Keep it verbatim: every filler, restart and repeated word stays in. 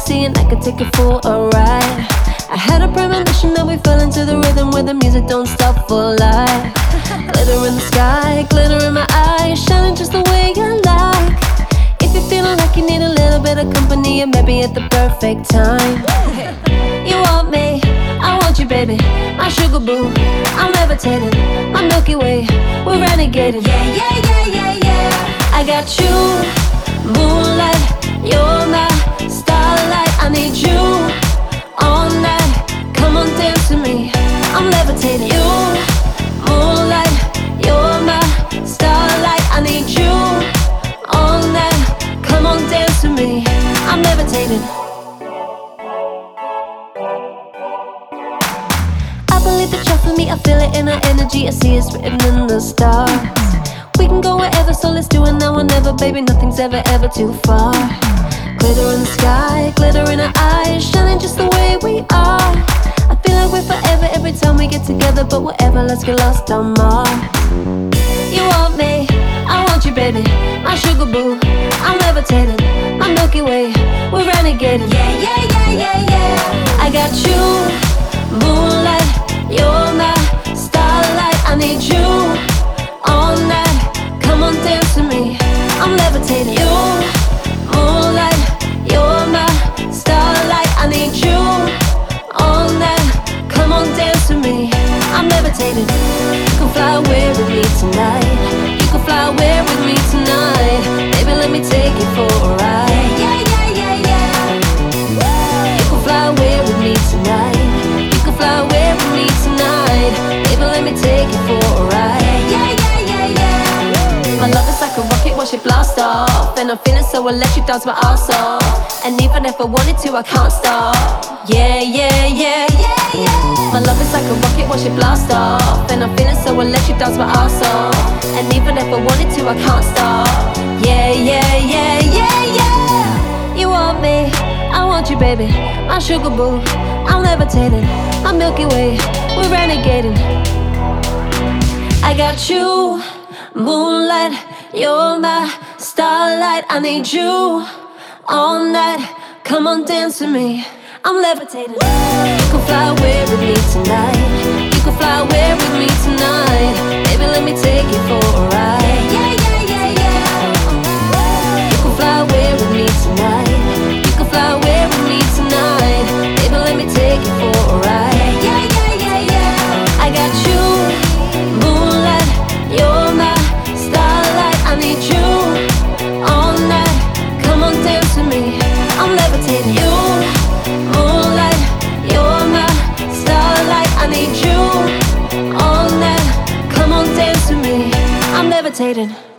sexy and I could take it for a ride. I had a premonition that we fell into the rhythm where the music don't stop for life. Glitter in the sky, glitter in my eyes, shining just the way you like. If you're feeling like you need a little bit of company, you may be at the perfect time. You want me, I want you, baby, my sugar boo. I'm levitating, my Milky Way, we're renegading. Yeah, yeah, yeah, yeah, yeah. I got you, moonlight, you're my starlight. I need you all night, come on dance with me. I'm levitating. You, moonlight, you're my starlight. I need you all night, come on dance with me. I'm levitating. I believe that you're for me, I feel it in our energy, I see it's written in the stars. We can go wherever, so let's do it now or never, baby, nothing's ever, ever too far. Glitter in the sky, glitter in our eyes, shining just the way we are. I feel like we're forever every time we get together, but whatever, let's get lost on Mars. You want me, I want you, baby, my sugar boo. I'm levitating, my Milky Way, we're renegading. Yeah, yeah, yeah, yeah, yeah. I got you, moonlight, you're my starlight. I need you all night, come on dance with me. I'm levitating. You, moonlight, you're my starlight. I need you all night, come on dance with me. I'm levitating. You can fly away with me tonight. You can fly away with me tonight. Baby, let me take you for a ride. Yeah, yeah, yeah, yeah. You can fly away with me tonight. You can fly away with me tonight. Baby, let me take you for a ride. Yeah, yeah, yeah, yeah. My love is like a rocket, watch it blast off. And I'm feeling so electric, dance my ass off. And even if I wanted to, I can't stop. Yeah, yeah, yeah, yeah, yeah. My love is like a rocket, watch it blast off. And I'm feeling so electric, dance my ass off. And even if I wanted to, I can't stop. Yeah, yeah, yeah, yeah, yeah. You want me, I want you, baby, my sugar boo. I'm levitating, my Milky Way, we're renegading. I got you, moonlight, you're my starlight. I need you all night, come on dance with me. I'm levitating. You can fly away with me tonight. You can fly away with me tonight. Baby, let me take you for a ride. Yeah, yeah, yeah, yeah. You can fly away with me tonight. You can fly away with me tonight. Baby, let me take you for a ride. Yeah, yeah, yeah, yeah. I got you, moonlight, you're my starlight. I need you all night, come on dance with me. I'm levitating. You, moonlight, you're my starlight. I need you all night, come on dance with me. I'm levitating.